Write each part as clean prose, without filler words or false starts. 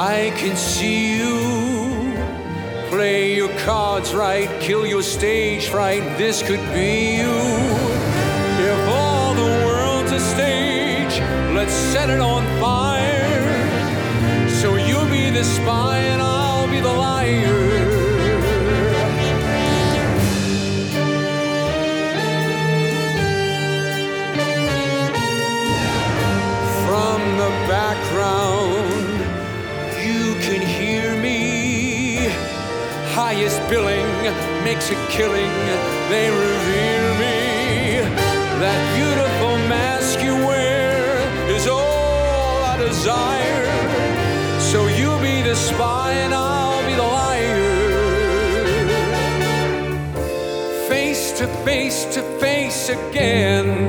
I can see you. Play your cards right, kill your stage fright. This could be you. If all the world's a stage, let's set it on fire. So you'll be the spy and I'll be the liar. From the background, you can hear me. Highest billing makes a killing. They revere me. That beautiful mask you wear is all I desire. So you'll be the spy and I'll be the liar. Face to face again.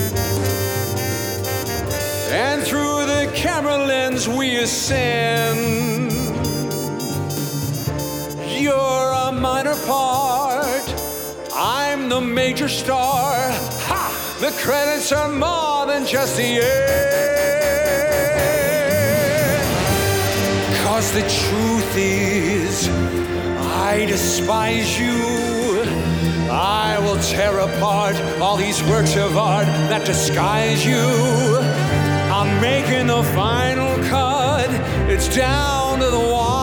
And through the camera lens we ascend. You're a minor part, I'm the major star. Ha! The credits are more than just the end. 'Cause the truth is, I despise you. I will tear apart all these works of art that disguise you. I'm making the final cut, it's down to the wire.